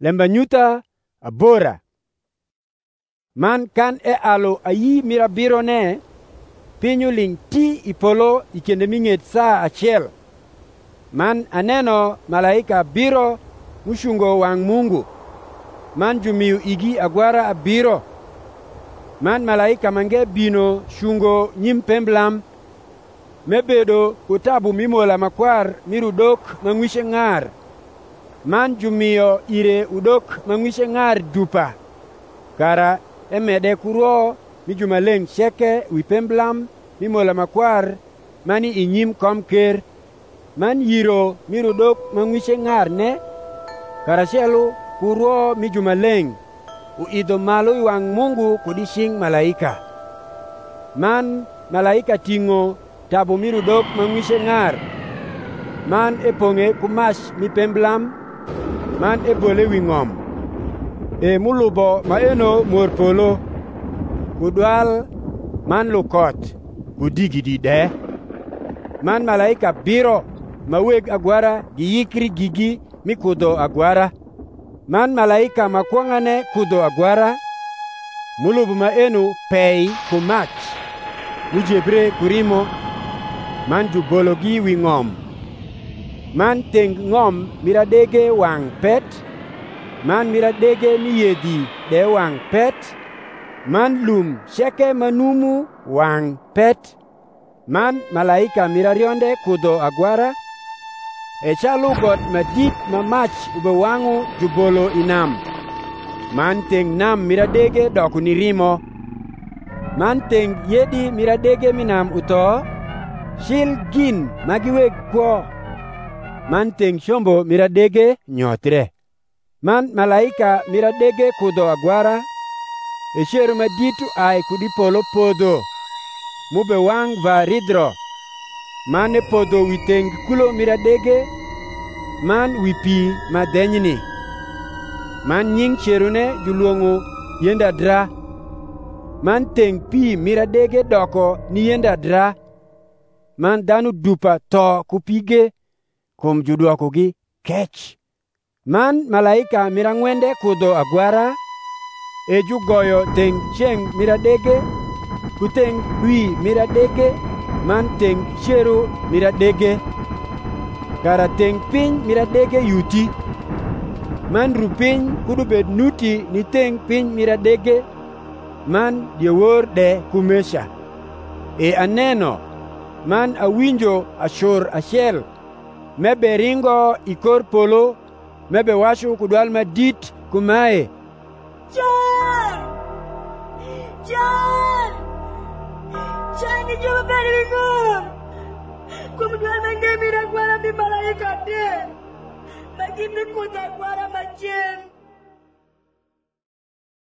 lemba nyutha abora. Man kan e alo ayi mirabiro ne, pinyu ling ti ipolo ikende ming'et saa achiel. Man aneno malaika biro mushungo wang' Mungu. Man jumiyo igi agwara abiro. Man malaika mange bino shungo nyim pemblam mebedo kutabu mimola makwar mirudok mang'wishe ng'ar. Man jumiyo ire udok mang'wishe ng'ar dupa. Kara emede kurwo mi jumaleng sheke wi pemblam mimola makwar mani inyim kom ker. Man yiro mirudok mang'wishe ng'ar ne. Kara shelu kurwo mi jumaleng uidho malo iwang' Mungu kodi shing malaika. Man malaika ting'o tabu mirudok mang'wishe ng'ar. Man epong'e kumash mi pemblam. Man ebole wi ng'om. Mulubo maeno mor polo. Kudwal man lukot kudigidi de. Man malaika biro maweg agwara giyikri gigi mikudho agwara. Man malaika makwong'ane kudho agwara. Mulubo maeno pei kumach mujebre kurimo. Man jubologi wi ng'om. Man teng ng'om miradege wang' pet. Man miradege miyedhi de wang' pet. Man lum sheke manumu wang' pet. Man malaika mirarionde kudho agwara. Echalu got madit mamach ubewang'u jubolo inam. Man teng nam miradege doku ni rimo. Man teng yedi miradege minam uto. Shil gin magiweg kwo. Man teng shombo miradege nyotre. Man malaika miradege kudho agwara. Esheru maditu ai kudi polo podho. Mube wang' va ridro. Man podho wi teng kulo miradege. Man wi pi madenyni. Man nying cherune juluongo yendadra. Man teng pi miradege doko ni yendadra. Man dhanu dupa to kupige kum juduokogi kech. Man malaika mirang'wende kudho agwara. Jugoyo teng cheng miradege. Kuteng dwi miradege. Man teng cheru miradege. Kara teng piny miradege yuti. Man ru piny kudubed nuti ni teng piny miradege. Man diewor de kumesha. Aneno. Man awinjo ashur achiel. Mebe ringo ikor polo. Mebe washu kudwal madit kumae. John! John! John ni jumpa beri ngom. Kumudwal mangge miragwara mi malaika de. Bagi mi kuda gwara macem.